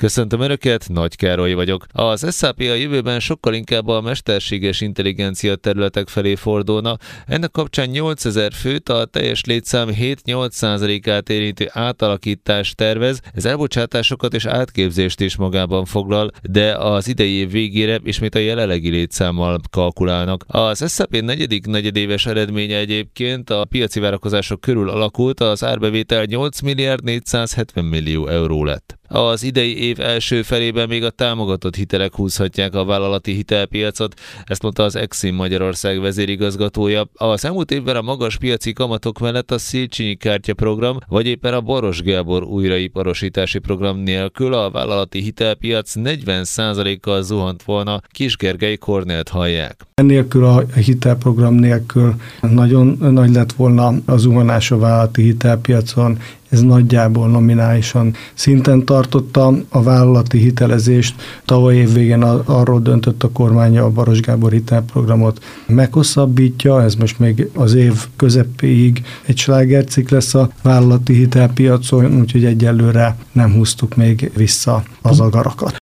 Köszöntöm Önöket, Nagy Károly vagyok. Az SAP a jövőben sokkal inkább a mesterséges intelligencia területek felé fordulna. Ennek kapcsán 8000 főt, a teljes létszám 7-8%-át érintő átalakítást tervez. Ez elbocsátásokat és átképzést is magában foglal, de az idei év végére ismét a jelenlegi létszámmal kalkulálnak. Az SAP negyedik negyedéves eredménye egyébként a piaci várakozások körül alakult, az árbevétel 8 milliárd 470 millió euró lett. Az idei év első felében még a támogatott hitelek húzhatják a vállalati hitelpiacot, ezt mondta az Exim Magyarország vezérigazgatója. Az elmúlt évben a magas piaci kamatok mellett a Széchenyi kártyaprogram, vagy éppen a Baros Gábor újraiparosítási program nélkül a vállalati hitelpiac 40%-kal zuhant volna. Kis Gergely Kornélt hallják. Ennélkül a hitelprogram nélkül nagyon nagy lett volna a zuhanás a vállalati hitelpiacon. Ez nagyjából nominálisan szinten tartotta a vállalati hitelezést. Tavaly év végén arról döntött a kormány, a Baros Gábor hitelprogramot meghosszabbítja, ez most még az év közepéig egy slágercikk lesz a vállalati hitelpiacon, úgyhogy egyelőre nem húztuk még vissza az agarakat.